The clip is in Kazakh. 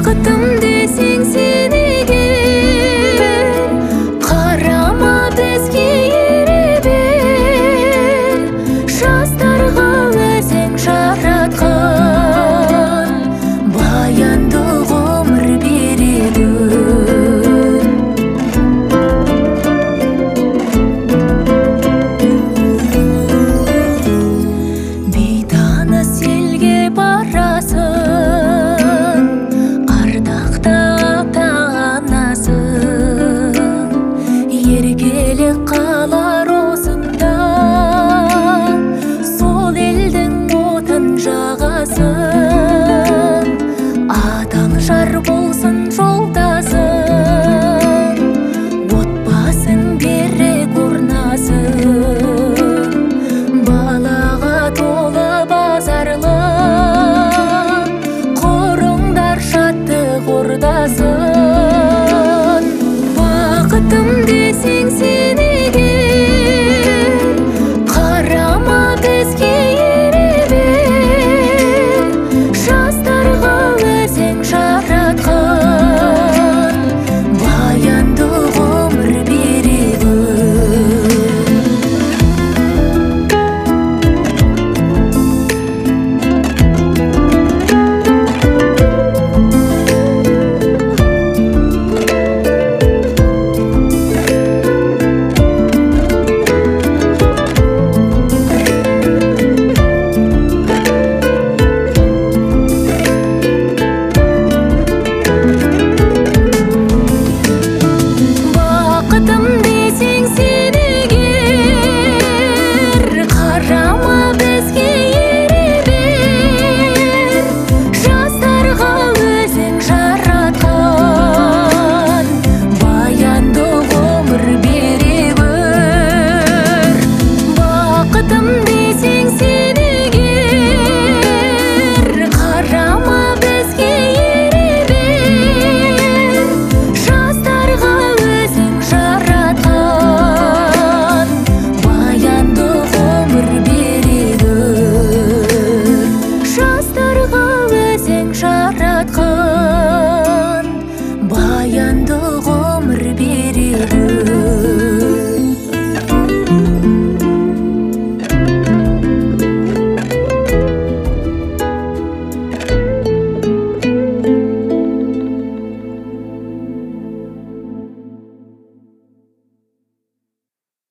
бақытым десең сен егер, қарама бізге ере бер. Жастарға өзің жаратқан баянды ғұмыр береді. Бейтаныс елге барасың, ардақты ата-анасың. Еркелік қалар осында, сол елдің отын жағасың. Адал жар болсын жолдасың, отбасың берік орнасың. Балаға толы базарлы, құрыңдар шаттық ордасын. Бақытым десең сен